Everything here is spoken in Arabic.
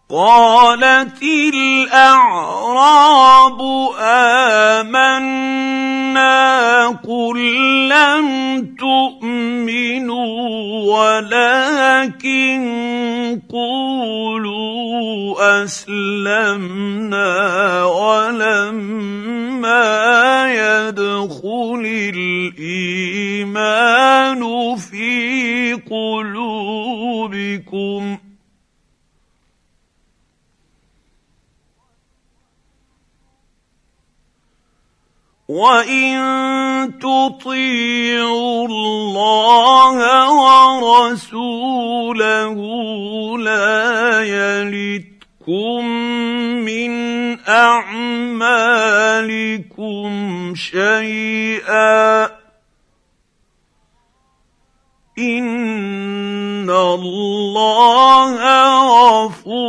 قالت الأعراب آمنا قل لم تؤمنوا ولكن قولوا أسلمنا ولما يدخل الإيمان في قلوبكم وَإِن تُطِيعُوا اللَّهَ وَرَسُولَهُ لَا يَلِتْكُم مِّنْ أَعْمَالِكُمْ شَيْئًا ۚ إِنَّ اللَّهَ غَفُورٌ